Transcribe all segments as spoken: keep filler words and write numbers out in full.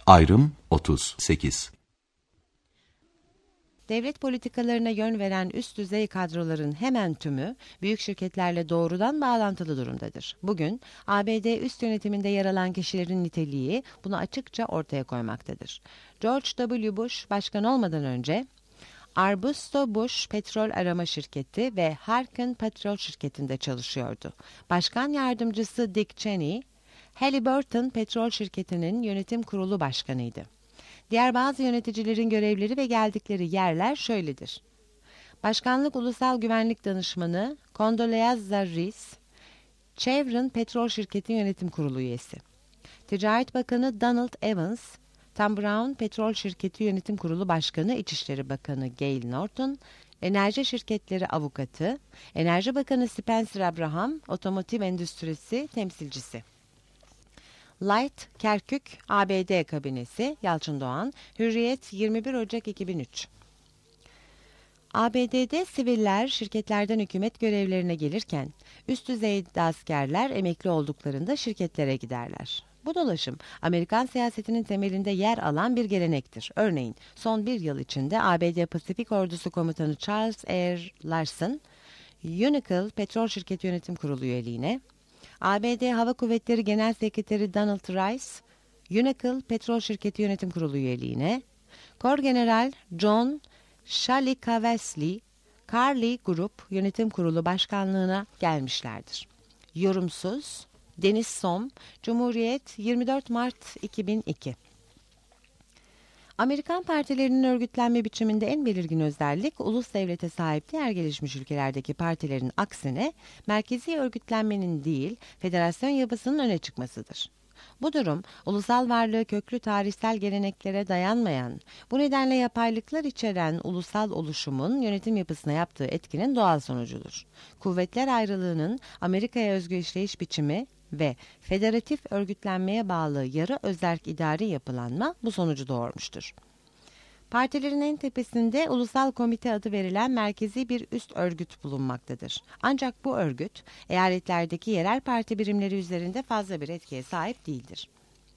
Ayrım otuz sekiz. Devlet politikalarına yön veren üst düzey kadroların hemen tümü büyük şirketlerle doğrudan bağlantılı durumdadır. Bugün A B D üst yönetiminde yer alan kişilerin niteliği bunu açıkça ortaya koymaktadır. George W. Bush başkan olmadan önce Arbusto Bush Petrol Arama Şirketi ve Harken Petrol Şirketi'nde çalışıyordu. Başkan yardımcısı Dick Cheney, Halliburton Petrol Şirketi'nin yönetim kurulu başkanıydı. Diğer bazı yöneticilerin görevleri ve geldikleri yerler şöyledir. Başkanlık Ulusal Güvenlik Danışmanı Condoleezza Rice, Chevron Petrol Şirketi Yönetim Kurulu üyesi. Ticaret Bakanı Donald Evans, Tom Brown Petrol Şirketi Yönetim Kurulu Başkanı İçişleri Bakanı Gail Norton, Enerji Şirketleri Avukatı, Enerji Bakanı Spencer Abraham, Otomotiv Endüstrisi Temsilcisi. Light Kerkük A B D Kabinesi Yalçın Doğan, Hürriyet yirmi bir Ocak iki bin üç. A B D'de siviller şirketlerden hükümet görevlerine gelirken üst düzeyde askerler emekli olduklarında şirketlere giderler. Bu dolaşım Amerikan siyasetinin temelinde yer alan bir gelenektir. Örneğin son bir yıl içinde A B D Pasifik Ordusu Komutanı Charles R. Larson, Unocal Petrol Şirketi Yönetim Kurulu üyeliğine, A B D Hava Kuvvetleri Genel Sekreteri Donald Rice, Unocal Petrol Şirketi Yönetim Kurulu üyeliğine, Korgeneral John Shalikavesli, Carly Group Yönetim Kurulu Başkanlığına gelmişlerdir. Yorumsuz, Deniz Som, Cumhuriyet yirmi dört Mart iki bin iki. Amerikan partilerinin örgütlenme biçiminde en belirgin özellik, ulus devlete sahip diğer gelişmiş ülkelerdeki partilerin aksine merkezi örgütlenmenin değil, federasyon yapısının öne çıkmasıdır. Bu durum, ulusal varlığı köklü tarihsel geleneklere dayanmayan, bu nedenle yapaylıklar içeren ulusal oluşumun yönetim yapısına yaptığı etkinin doğal sonucudur. Kuvvetler ayrılığının Amerika'ya özgü işleyiş biçimi ve federatif örgütlenmeye bağlı yarı özerk idari yapılanma bu sonucu doğurmuştur. Partilerin en tepesinde Ulusal Komite adı verilen merkezi bir üst örgüt bulunmaktadır. Ancak bu örgüt, eyaletlerdeki yerel parti birimleri üzerinde fazla bir etkiye sahip değildir.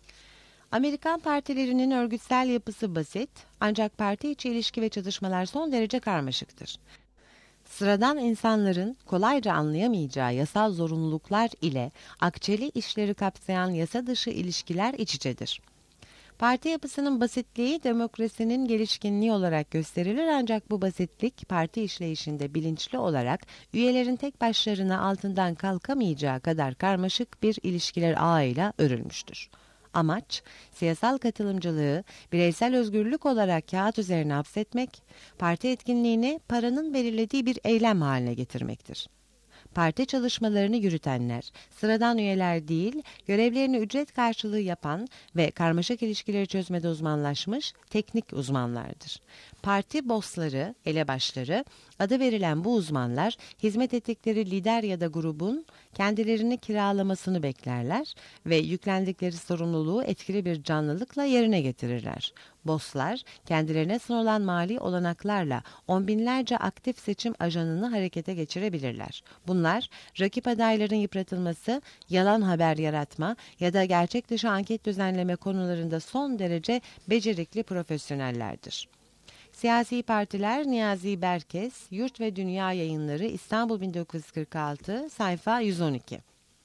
Amerikan partilerinin örgütsel yapısı basit, ancak parti içi ilişki ve çatışmalar son derece karmaşıktır. Sıradan insanların kolayca anlayamayacağı yasal zorunluluklar ile akçeli işleri kapsayan yasa dışı ilişkiler iç içedir. Parti yapısının basitliği demokrasinin gelişkinliği olarak gösterilir, ancak bu basitlik parti işleyişinde bilinçli olarak üyelerin tek başlarına altından kalkamayacağı kadar karmaşık bir ilişkiler ağıyla örülmüştür. Amaç, siyasal katılımcılığı bireysel özgürlük olarak kağıt üzerine hapsetmek, parti etkinliğini paranın belirlediği bir eylem haline getirmektir. Parti çalışmalarını yürütenler, sıradan üyeler değil, görevlerini ücret karşılığı yapan ve karmaşık ilişkileri çözmede uzmanlaşmış teknik uzmanlardır. Parti bossları, elebaşları, adı verilen bu uzmanlar, hizmet ettikleri lider ya da grubun kendilerini kiralamasını beklerler ve yüklendikleri sorumluluğu etkili bir canlılıkla yerine getirirler. Bosslar, kendilerine sunulan mali olanaklarla on binlerce aktif seçim ajanını harekete geçirebilirler. Bunlar, rakip adayların yıpratılması, yalan haber yaratma ya da gerçek dışı anket düzenleme konularında son derece becerikli profesyonellerdir. Siyasi partiler Niyazi Berkes, Yurt ve Dünya Yayınları, İstanbul bin dokuz yüz kırk altı, sayfa yüz on iki.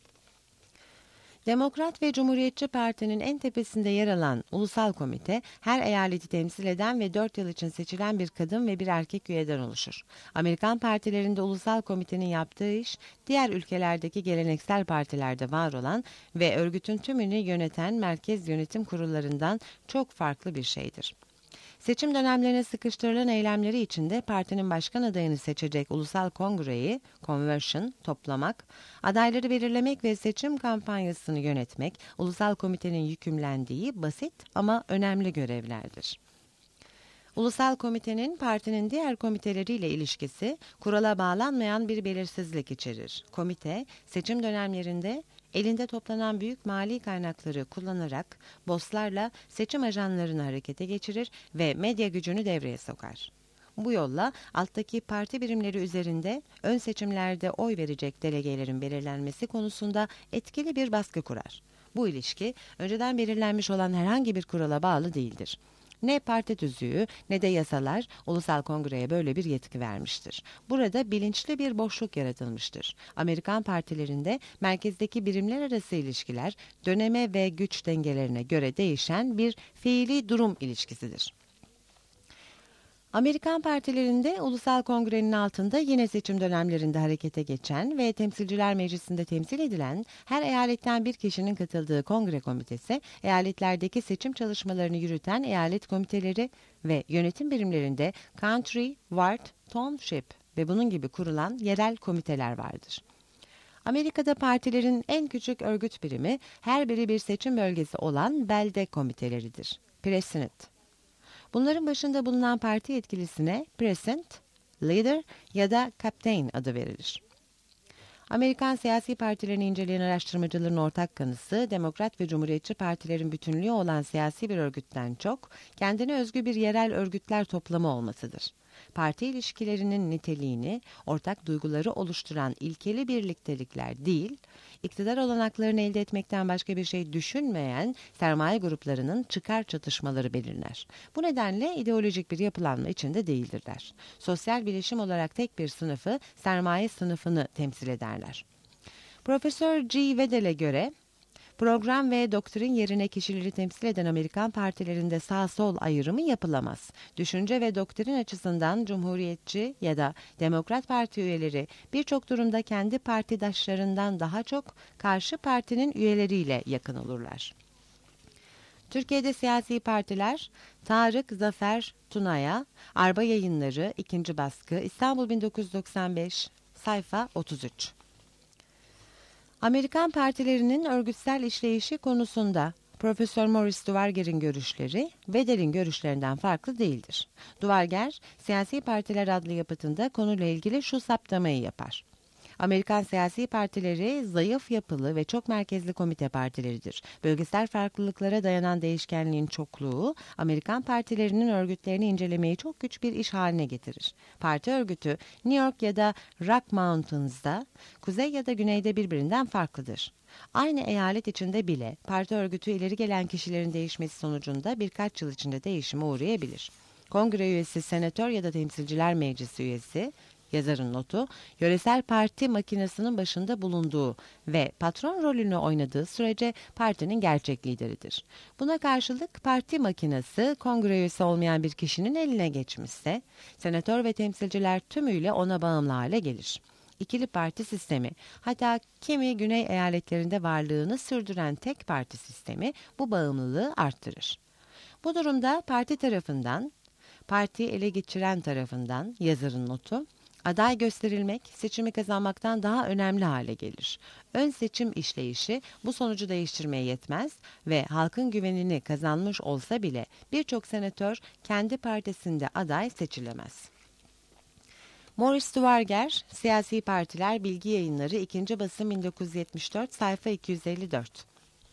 Demokrat ve Cumhuriyetçi Parti'nin en tepesinde yer alan Ulusal Komite, her eyaleti temsil eden ve dört yıl için seçilen bir kadın ve bir erkek üyeden oluşur. Amerikan partilerinde Ulusal Komitenin yaptığı iş, diğer ülkelerdeki geleneksel partilerde var olan ve örgütün tümünü yöneten merkez yönetim kurullarından çok farklı bir şeydir. Seçim dönemlerine sıkıştırılan eylemleri içinde partinin başkan adayını seçecek ulusal kongreyi, convention, toplamak, adayları belirlemek ve seçim kampanyasını yönetmek, ulusal komitenin yükümlendiği basit ama önemli görevlerdir. Ulusal komitenin partinin diğer komiteleriyle ilişkisi, kurala bağlanmayan bir belirsizlik içerir. Komite, seçim dönemlerinde elinde toplanan büyük mali kaynakları kullanarak bosslarla seçim ajanlarını harekete geçirir ve medya gücünü devreye sokar. Bu yolla alttaki parti birimleri üzerinde ön seçimlerde oy verecek delegelerin belirlenmesi konusunda etkili bir baskı kurar. Bu ilişki önceden belirlenmiş olan herhangi bir kurala bağlı değildir. Ne parti tüzüğü ne de yasalar Ulusal Kongre'ye böyle bir yetki vermiştir. Burada bilinçli bir boşluk yaratılmıştır. Amerikan partilerinde merkezdeki birimler arası ilişkiler döneme ve güç dengelerine göre değişen bir fiili durum ilişkisidir. Amerikan partilerinde Ulusal Kongre'nin altında yine seçim dönemlerinde harekete geçen ve Temsilciler Meclisi'nde temsil edilen her eyaletten bir kişinin katıldığı kongre komitesi, eyaletlerdeki seçim çalışmalarını yürüten eyalet komiteleri ve yönetim birimlerinde county, ward, township ve bunun gibi kurulan yerel komiteler vardır. Amerika'da partilerin en küçük örgüt birimi her biri bir seçim bölgesi olan belde komiteleridir. Precinct. Bunların başında bulunan parti yetkilisine precinct, leader ya da captain adı verilir. Amerikan siyasi partilerini inceleyen araştırmacıların ortak kanısı, Demokrat ve Cumhuriyetçi partilerin bütünlüğü olan siyasi bir örgütten çok, kendine özgü bir yerel örgütler toplamı olmasıdır. Parti ilişkilerinin niteliğini, ortak duyguları oluşturan ilkeli birliktelikler değil, iktidar olanaklarını elde etmekten başka bir şey düşünmeyen sermaye gruplarının çıkar çatışmaları belirler. Bu nedenle ideolojik bir yapılanma içinde değildirler. Sosyal bilişim olarak tek bir sınıfı, sermaye sınıfını temsil ederler. Profesör G. Wedel'e göre, program ve doktrin yerine kişileri temsil eden Amerikan partilerinde sağ-sol ayrımı yapılamaz. Düşünce ve doktrin açısından Cumhuriyetçi ya da Demokrat Parti üyeleri birçok durumda kendi partidaşlarından daha çok karşı partinin üyeleriyle yakın olurlar. Türkiye'de siyasi partiler Tarık Zafer Tuna'ya, Arba Yayınları, ikinci baskı, İstanbul bin dokuz yüz doksan beş, sayfa otuz üç. Amerikan partilerinin örgütsel işleyişi konusunda Profesör Morris Duvarger'in görüşleri Wedel'in görüşlerinden farklı değildir. Duvarger, Siyasi Partiler adlı yapıtında konuyla ilgili şu saptamayı yapar. Amerikan siyasi partileri zayıf yapılı ve çok merkezli komite partileridir. Bölgesel farklılıklara dayanan değişkenliğin çokluğu, Amerikan partilerinin örgütlerini incelemeyi çok güç bir iş haline getirir. Parti örgütü New York ya da Rock Mountains'da, kuzey ya da güneyde birbirinden farklıdır. Aynı eyalet içinde bile parti örgütü ileri gelen kişilerin değişmesi sonucunda birkaç yıl içinde değişime uğrayabilir. Kongre üyesi, senatör ya da temsilciler meclisi üyesi, yazarın notu, yöresel parti makinesinin başında bulunduğu ve patron rolünü oynadığı sürece partinin gerçek lideridir. Buna karşılık parti makinesi kongre üyesi olmayan bir kişinin eline geçmişse, senatör ve temsilciler tümüyle ona bağımlı hale gelir. İkili parti sistemi, hatta kimi güney eyaletlerinde varlığını sürdüren tek parti sistemi bu bağımlılığı arttırır. Bu durumda parti tarafından, partiyi ele geçiren tarafından, yazarın notu, aday gösterilmek seçimi kazanmaktan daha önemli hale gelir. Ön seçim işleyişi bu sonucu değiştirmeye yetmez ve halkın güvenini kazanmış olsa bile birçok senatör kendi partisinde aday seçilemez. Morris Duvarger, Siyasi Partiler Bilgi Yayınları, ikinci basım bin dokuz yüz yetmiş dört, sayfa iki yüz elli dört.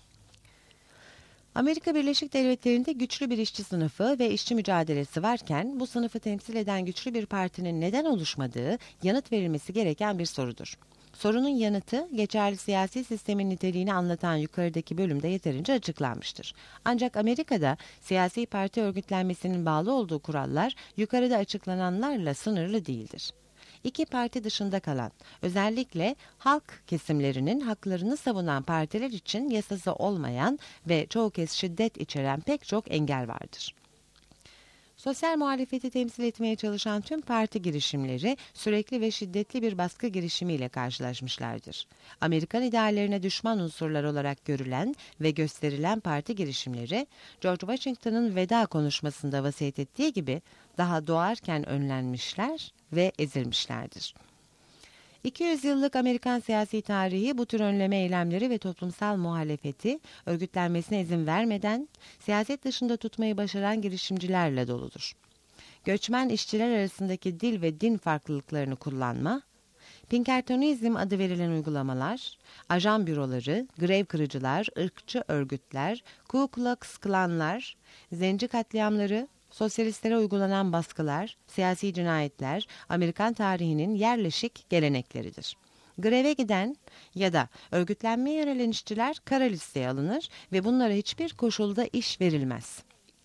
Amerika Birleşik Devletleri'nde güçlü bir işçi sınıfı ve işçi mücadelesi varken bu sınıfı temsil eden güçlü bir partinin neden oluşmadığı yanıt verilmesi gereken bir sorudur. Sorunun yanıtı geçerli siyasi sistemin niteliğini anlatan yukarıdaki bölümde yeterince açıklanmıştır. Ancak Amerika'da siyasi parti örgütlenmesinin bağlı olduğu kurallar yukarıda açıklananlarla sınırlı değildir. İki parti dışında kalan, özellikle halk kesimlerinin haklarını savunan partiler için yasası olmayan ve çoğu kez şiddet içeren pek çok engel vardır. Sosyal muhalefeti temsil etmeye çalışan tüm parti girişimleri sürekli ve şiddetli bir baskı girişimiyle karşılaşmışlardır. Amerikan ideallerine düşman unsurlar olarak görülen ve gösterilen parti girişimleri, George Washington'ın veda konuşmasında vasiyet ettiği gibi daha doğarken önlenmişler ve ezilmişlerdir. iki yüz yıllık Amerikan siyasi tarihi bu tür önleme eylemleri ve toplumsal muhalefeti örgütlenmesine izin vermeden siyaset dışında tutmayı başaran girişimcilerle doludur. Göçmen işçiler arasındaki dil ve din farklılıklarını kullanma, Pinkertonizm adı verilen uygulamalar, ajan büroları, grev kırıcılar, ırkçı örgütler, Ku Klux Klanlar, zenci katliamları, sosyalistlere uygulanan baskılar, siyasi cinayetler, Amerikan tarihinin yerleşik gelenekleridir. Greve giden ya da örgütlenmeye yönelen işçiler kara listeye alınır ve bunlara hiçbir koşulda iş verilmez.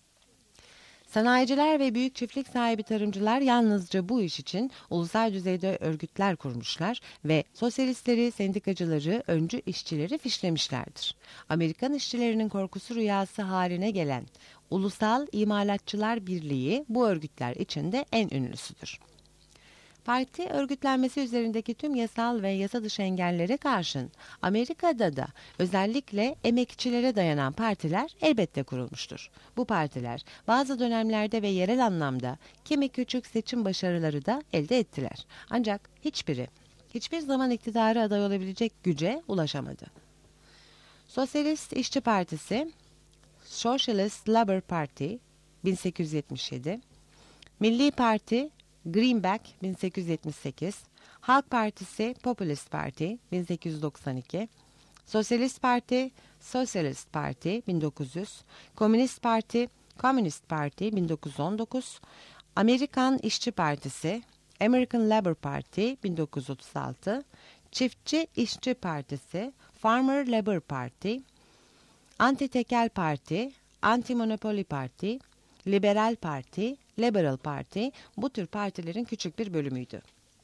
Sanayiciler ve büyük çiftlik sahibi tarımcılar yalnızca bu iş için ulusal düzeyde örgütler kurmuşlar ve sosyalistleri, sendikacıları, öncü işçileri fişlemişlerdir. Amerikan işçilerinin korkusu rüyası haline gelen Ulusal İmalatçılar Birliği bu örgütler içinde en ünlüsüdür. Parti örgütlenmesi üzerindeki tüm yasal ve yasa dışı engellere karşın Amerika'da da özellikle emekçilere dayanan partiler elbette kurulmuştur. Bu partiler bazı dönemlerde ve yerel anlamda kimi küçük seçim başarıları da elde ettiler. Ancak hiçbiri hiçbir zaman iktidara aday olabilecek güce ulaşamadı. Sosyalist İşçi Partisi, Socialist Labour Party bin sekiz yüz yetmiş yedi, Milli Parti Greenback bin sekiz yüz yetmiş sekiz, Halk Partisi Populist Parti bin sekiz yüz doksan iki, Sosyalist Parti Socialist Parti bin dokuz yüz, Komünist Parti Communist Parti bin dokuz yüz on dokuz, Amerikan İşçi Partisi American Labour Party bin dokuz yüz otuz altı, Çiftçi İşçi Partisi Farmer Labour Party, Anti-Tekel Parti, Anti-Monopoly Parti, Liberal Parti, Liberal Parti bu tür partilerin küçük bir bölümüydü.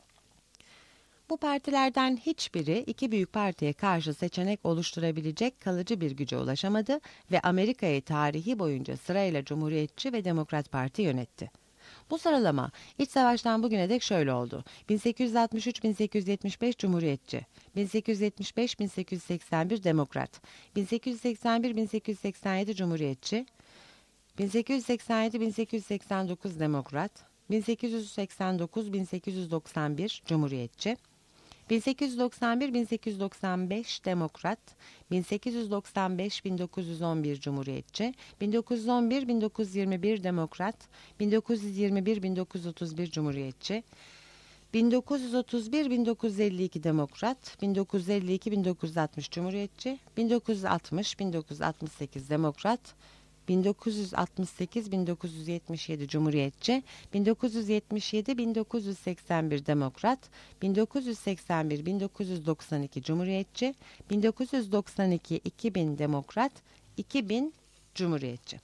Bu partilerden hiçbiri iki büyük partiye karşı seçenek oluşturabilecek kalıcı bir güce ulaşamadı ve Amerika'yı tarihi boyunca sırayla Cumhuriyetçi ve Demokrat Parti yönetti. Bu sıralama iç savaştan bugüne dek şöyle oldu. bin sekiz yüz altmış üç bin sekiz yüz yetmiş beş Cumhuriyetçi, bin sekiz yüz yetmiş beş bin sekiz yüz seksen bir Demokrat, bin sekiz yüz seksen bir bin sekiz yüz seksen yedi Cumhuriyetçi, bin sekiz yüz seksen yedi bin sekiz yüz seksen dokuz Demokrat, bin sekiz yüz seksen dokuz bin sekiz yüz doksan bir Cumhuriyetçi, bin sekiz yüz doksan bir bin sekiz yüz doksan beş Demokrat, bin sekiz yüz doksan beş bin dokuz yüz on bir Cumhuriyetçi, bin dokuz yüz on bir bin dokuz yüz yirmi bir Demokrat, bin dokuz yüz yirmi bir bin dokuz yüz otuz bir Cumhuriyetçi, bin dokuz yüz otuz bir bin dokuz yüz elli iki Demokrat, bin dokuz yüz elli iki bin dokuz yüz altmış Cumhuriyetçi, bin dokuz yüz altmış bin dokuz yüz altmış sekiz Demokrat, bin dokuz yüz altmış sekiz bin dokuz yüz yetmiş yedi Cumhuriyetçi, bin dokuz yüz yetmiş yedi bin dokuz yüz seksen bir Demokrat, bin dokuz yüz seksen bir bin dokuz yüz doksan iki Cumhuriyetçi, bin dokuz yüz doksan iki iki bin Demokrat, iki bin Cumhuriyetçi.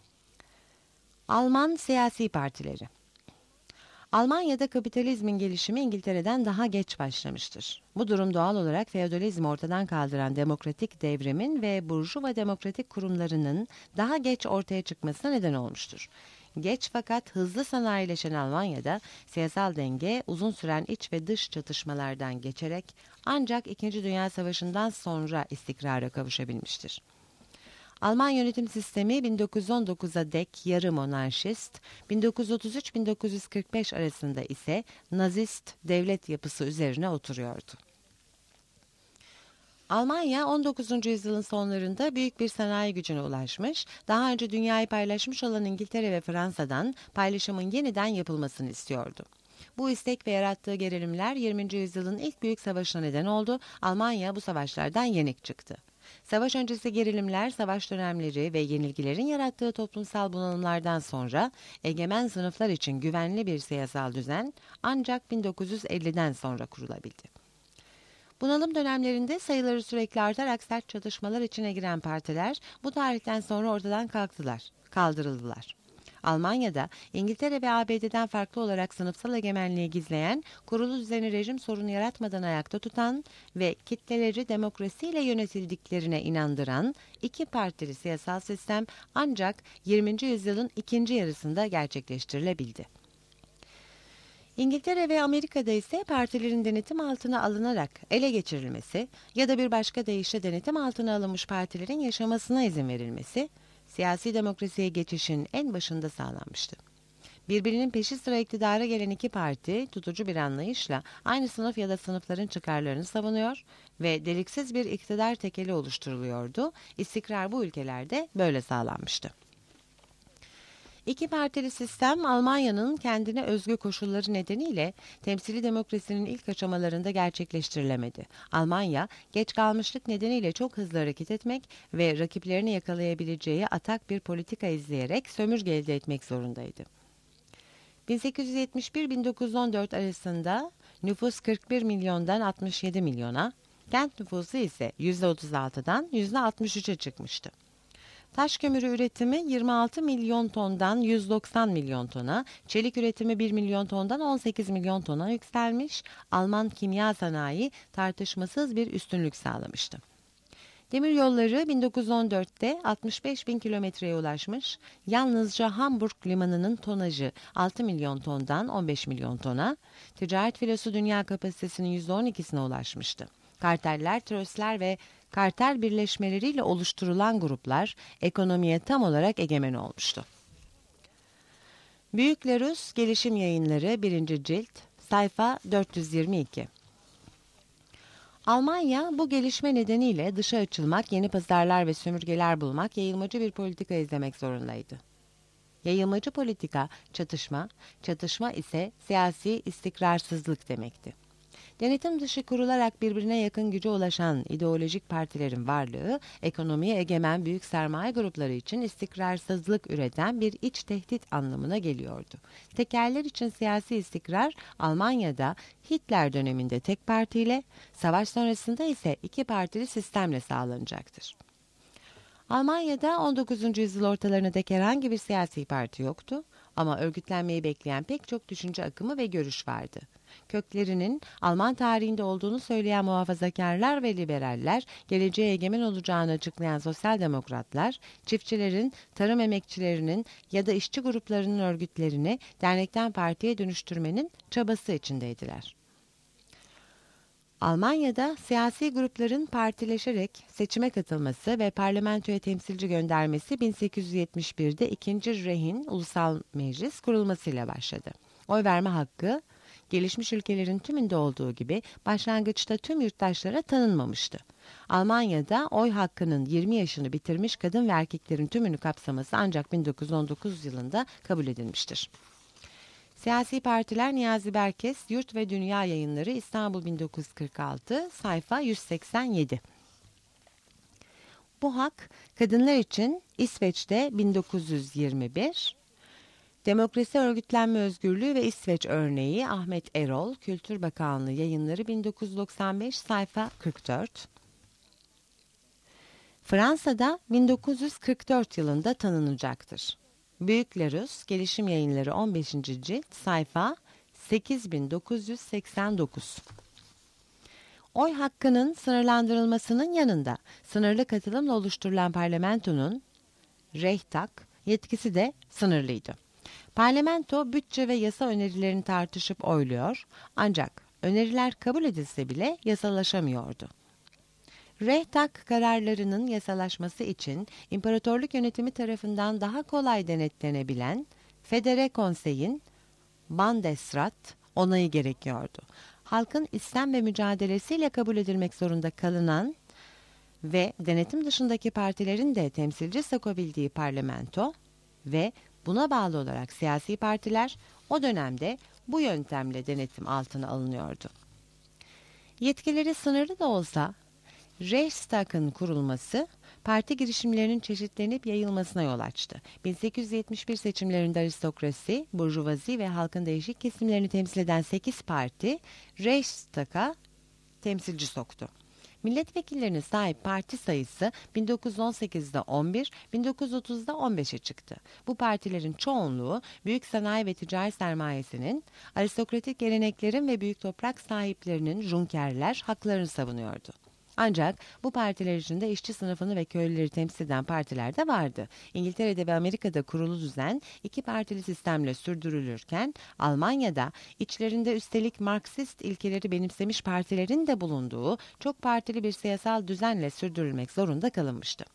Alman siyasi partileri. Almanya'da kapitalizmin gelişimi İngiltere'den daha geç başlamıştır. Bu durum doğal olarak feodalizmi ortadan kaldıran demokratik devrimin ve burjuva demokratik kurumlarının daha geç ortaya çıkmasına neden olmuştur. Geç fakat hızlı sanayileşen Almanya'da siyasal denge uzun süren iç ve dış çatışmalardan geçerek ancak İkinci Dünya Savaşı'ndan sonra istikrara kavuşabilmiştir. Alman yönetim sistemi bin dokuz yüz on dokuza dek yarı monarşist, bin dokuz yüz otuz üç bin dokuz yüz kırk beş arasında ise nazist devlet yapısı üzerine oturuyordu. Almanya on dokuzuncu yüzyılın sonlarında büyük bir sanayi gücüne ulaşmış, daha önce dünyayı paylaşmış olan İngiltere ve Fransa'dan paylaşımın yeniden yapılmasını istiyordu. Bu istek ve yarattığı gerilimler yirminci yüzyılın ilk büyük savaşına neden oldu. Almanya bu savaşlardan yenik çıktı. Savaş öncesi gerilimler, savaş dönemleri ve yenilgilerin yarattığı toplumsal bunalımlardan sonra egemen sınıflar için güvenli bir siyasal düzen ancak bin dokuz yüz elliden sonra kurulabildi. Bunalım dönemlerinde sayıları sürekli artarak sert çatışmalar içine giren partiler bu tarihten sonra ortadan kalktılar, kaldırıldılar. Almanya'da İngiltere ve A B D'den farklı olarak sınıfsal egemenliği gizleyen, kurulu düzeni rejim sorunu yaratmadan ayakta tutan ve kitleleri demokrasiyle yönetildiklerine inandıran iki partili siyasal sistem ancak yirminci yüzyılın ikinci yarısında gerçekleştirilebildi. İngiltere ve Amerika'da ise partilerin denetim altına alınarak ele geçirilmesi ya da bir başka deyişle denetim altına alınmış partilerin yaşamasına izin verilmesi, siyasi demokrasiye geçişin en başında sağlanmıştı. Birbirinin peşi sıra iktidara gelen iki parti tutucu bir anlayışla aynı sınıf ya da sınıfların çıkarlarını savunuyor ve deliksiz bir iktidar tekeli oluşturuluyordu. İstikrar bu ülkelerde böyle sağlanmıştı. İki partili sistem Almanya'nın kendine özgü koşulları nedeniyle temsili demokrasinin ilk aşamalarında gerçekleştirilemedi. Almanya geç kalmışlık nedeniyle çok hızlı hareket etmek ve rakiplerini yakalayabileceği atak bir politika izleyerek sömürge elde etmek zorundaydı. bin sekiz yüz yetmiş bir bin dokuz yüz on dört arasında Nüfus kırk bir milyondan altmış yedi milyona, kent nüfusu ise yüzde otuz altıdan yüzde altmış üçe çıkmıştı. Taş kömürü üretimi yirmi altı milyon tondan yüz doksan milyon tona, çelik üretimi bir milyon tondan on sekiz milyon tona yükselmiş, Alman kimya sanayi tartışmasız bir üstünlük sağlamıştı. Demiryolları bin dokuz yüz on dörtte altmış beş bin kilometreye ulaşmış, yalnızca Hamburg limanının tonajı altı milyon tondan on beş milyon tona, ticaret filosu dünya kapasitesinin yüzde on ikisine ulaşmıştı. Karteller, tröstler ve kartel birleşmeleriyle oluşturulan gruplar ekonomiye tam olarak egemen olmuştu. Büyük Larus Gelişim Yayınları birinci cilt sayfa dört yüz yirmi iki. Almanya bu gelişme nedeniyle dışa açılmak, yeni pazarlar ve sömürgeler bulmak, yayılmacı bir politika izlemek zorundaydı. Yayılmacı politika çatışma, çatışma ise siyasi istikrarsızlık demekti. Denetim dışı kurularak birbirine yakın güce ulaşan ideolojik partilerin varlığı, ekonomiye egemen büyük sermaye grupları için istikrarsızlık üreten bir iç tehdit anlamına geliyordu. Tekerler için siyasi istikrar, Almanya'da Hitler döneminde tek partiyle, savaş sonrasında ise iki partili sistemle sağlanacaktır. Almanya'da on dokuzuncu yüzyıl ortalarına dek herhangi bir siyasi parti yoktu ama örgütlenmeyi bekleyen pek çok düşünce akımı ve görüş vardı. Köklerinin Alman tarihinde olduğunu söyleyen muhafazakarlar ve liberaller, geleceğe egemen olacağını açıklayan sosyal demokratlar, çiftçilerin, tarım emekçilerinin ya da işçi gruplarının örgütlerini dernekten partiye dönüştürmenin çabası içindeydiler. Almanya'da siyasi grupların partileşerek seçime katılması ve parlamentoya temsilci göndermesi bin sekiz yüz yetmiş birde ikinci. Reich'in Ulusal Meclis kurulmasıyla başladı. Oy verme hakkı, gelişmiş ülkelerin tümünde olduğu gibi başlangıçta tüm yurttaşlara tanınmamıştı. Almanya'da oy hakkının yirmi yaşını bitirmiş kadın ve erkeklerin tümünü kapsaması ancak bin dokuz yüz on dokuz yılında kabul edilmiştir. Siyasi partiler Niyazi Berkes, Yurt ve Dünya Yayınları, İstanbul bin dokuz yüz kırk altı, sayfa yüz seksen yedi. Bu hak kadınlar için İsveç'te bin dokuz yüz yirmi bir, Demokrasi Örgütlenme Özgürlüğü ve İsveç Örneği Ahmet Erol, Kültür Bakanlığı Yayınları bin dokuz yüz doksan beş, sayfa kırk dört. Fransa'da bin dokuz yüz kırk dört yılında tanınacaktır. Büyük Larus Gelişim Yayınları on beşinci cilt sayfa sekiz bin dokuz yüz seksen dokuz. Oy hakkının sınırlandırılmasının yanında sınırlı katılımla oluşturulan parlamentonun Reichstag yetkisi de sınırlıydı. Parlamento bütçe ve yasa önerilerini tartışıp oyluyor ancak öneriler kabul edilse bile yasalaşamıyordu. Reichstag kararlarının yasalaşması için imparatorluk yönetimi tarafından daha kolay denetlenebilen Federe Konsey'in Bundesrat onayı gerekiyordu. Halkın istem ve mücadelesiyle kabul edilmek zorunda kalınan ve denetim dışındaki partilerin de temsilci sokabildiği parlamento ve buna bağlı olarak siyasi partiler o dönemde bu yöntemle denetim altına alınıyordu. Yetkileri sınırlı da olsa Reichstag'ın kurulması parti girişimlerinin çeşitlenip yayılmasına yol açtı. bin sekiz yüz yetmiş bir seçimlerinde aristokrasi, burjuvazi ve halkın değişik kesimlerini temsil eden sekiz parti Reichstag'a temsilci soktu. Milletvekillerine sahip parti sayısı bin dokuz yüz on sekizde on bir, bin dokuz yüz otuzda on beşe çıktı. Bu partilerin çoğunluğu büyük sanayi ve ticaret sermayesinin, aristokratik geleneklerin ve büyük toprak sahiplerinin junkerler haklarını savunuyordu. Ancak bu partiler içinde işçi sınıfını ve köylüleri temsil eden partiler de vardı. İngiltere'de ve Amerika'da kurulu düzen iki partili sistemle sürdürülürken Almanya'da içlerinde üstelik Marksist ilkeleri benimsemiş partilerin de bulunduğu çok partili bir siyasal düzenle sürdürülmek zorunda kalınmıştı.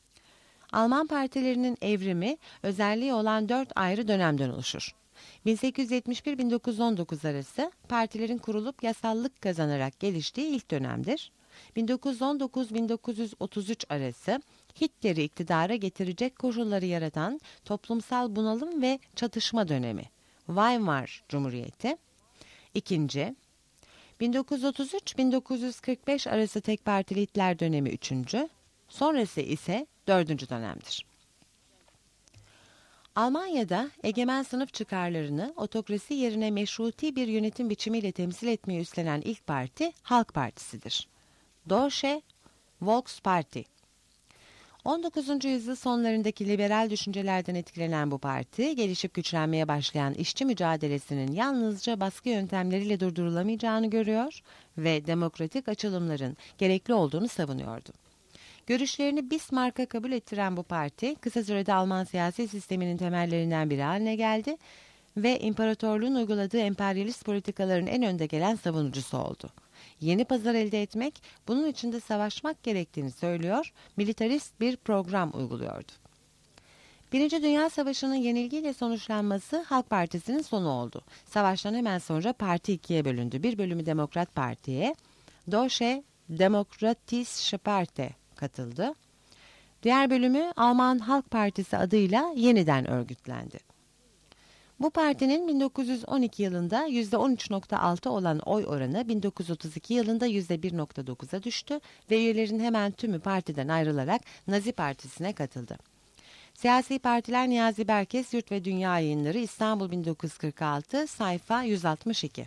Alman partilerinin evrimi özelliği olan dört ayrı dönemden oluşur. bin sekiz yüz yetmiş bir - bin dokuz yüz on dokuz arası partilerin kurulup yasallık kazanarak geliştiği ilk dönemdir. bin dokuz yüz on dokuz - bin dokuz yüz otuz üç arası Hitler'i iktidara getirecek koşulları yaratan toplumsal bunalım ve çatışma dönemi. Weimar Cumhuriyeti. İkinci. bin dokuz yüz otuz üç - bin dokuz yüz kırk beş arası tek partili Hitler dönemi üçüncü. Sonrası ise dördüncü dönemdir. Almanya'da egemen sınıf çıkarlarını otokrasi yerine meşruti bir yönetim biçimiyle temsil etmeyi üstlenen ilk parti Halk Partisi'dir. Deutsche Volkspartei. on dokuzuncu yüzyıl sonlarındaki liberal düşüncelerden etkilenen bu parti, gelişip güçlenmeye başlayan işçi mücadelesinin yalnızca baskı yöntemleriyle durdurulamayacağını görüyor ve demokratik açılımların gerekli olduğunu savunuyordu. Görüşlerini Bismarck'a kabul ettiren bu parti, kısa sürede Alman siyasi sisteminin temellerinden biri haline geldi ve imparatorluğun uyguladığı emperyalist politikaların en önde gelen savunucusu oldu. Yeni pazar elde etmek, bunun için de savaşmak gerektiğini söylüyor, militarist bir program uyguluyordu. Birinci Dünya Savaşı'nın yenilgiyle sonuçlanması Halk Partisi'nin sonu oldu. Savaştan hemen sonra parti ikiye bölündü. Bir bölümü Demokrat Parti'ye, Deutsche Demokratische Partei katıldı. Diğer bölümü Alman Halk Partisi adıyla yeniden örgütlendi. Bu partinin bin dokuz yüz on iki yılında yüzde on üç nokta altı olan oy oranı bin dokuz yüz otuz iki yılında yüzde bir nokta dokuza düştü ve üyelerin hemen tümü partiden ayrılarak Nazi Partisi'ne katıldı. Siyasi partiler Niyazi Berkes Yurt ve Dünya Yayınları İstanbul bin dokuz yüz kırk altı sayfa yüz altmış iki.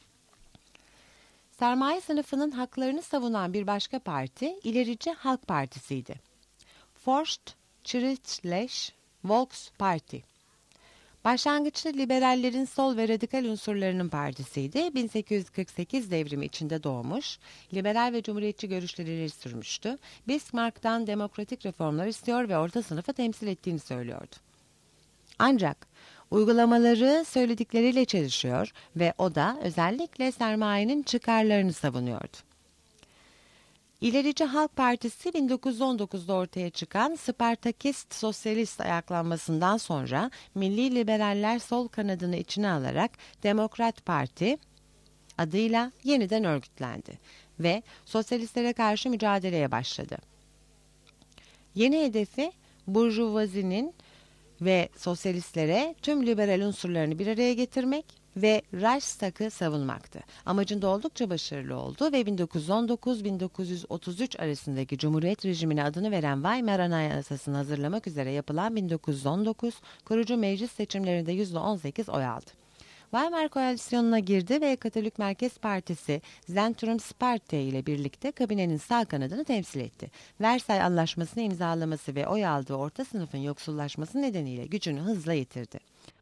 Sermaye sınıfının haklarını savunan bir başka parti İlerici Halk Partisi'ydi. Fortschrittliche Volkspartei. Başlangıçta liberallerin sol ve radikal unsurlarının partisiydi. bin sekiz yüz kırk sekiz devrimi içinde doğmuş, liberal ve cumhuriyetçi görüşleri ileri sürmüştü. Bismarck'tan demokratik reformlar istiyor ve orta sınıfı temsil ettiğini söylüyordu. Ancak uygulamaları söyledikleriyle çelişiyor ve o da özellikle sermayenin çıkarlarını savunuyordu. İlerici Halk Partisi bin dokuz yüz on dokuzda ortaya çıkan Spartakist Sosyalist ayaklanmasından sonra Milli Liberaller sol kanadını içine alarak Demokrat Parti adıyla yeniden örgütlendi ve sosyalistlere karşı mücadeleye başladı. Yeni hedefi burjuvazinin ve sosyalistlere tüm liberal unsurlarını bir araya getirmek ve Reichstag'ı savunmaktı. Amacında oldukça başarılı oldu ve bin dokuz yüz on dokuz bin dokuz yüz otuz üç arasındaki Cumhuriyet rejimine adını veren Weimar Anayasası'nı hazırlamak üzere yapılan bin dokuz yüz on dokuz kurucu meclis seçimlerinde yüzde on sekiz oy aldı. Weimar koalisyonuna girdi ve Katolik Merkez Partisi Zentrumspartei ile birlikte kabinenin sağ kanadını temsil etti. Versay Anlaşması'nı imzalaması ve oy aldığı orta sınıfın yoksullaşması nedeniyle gücünü hızla yitirdi.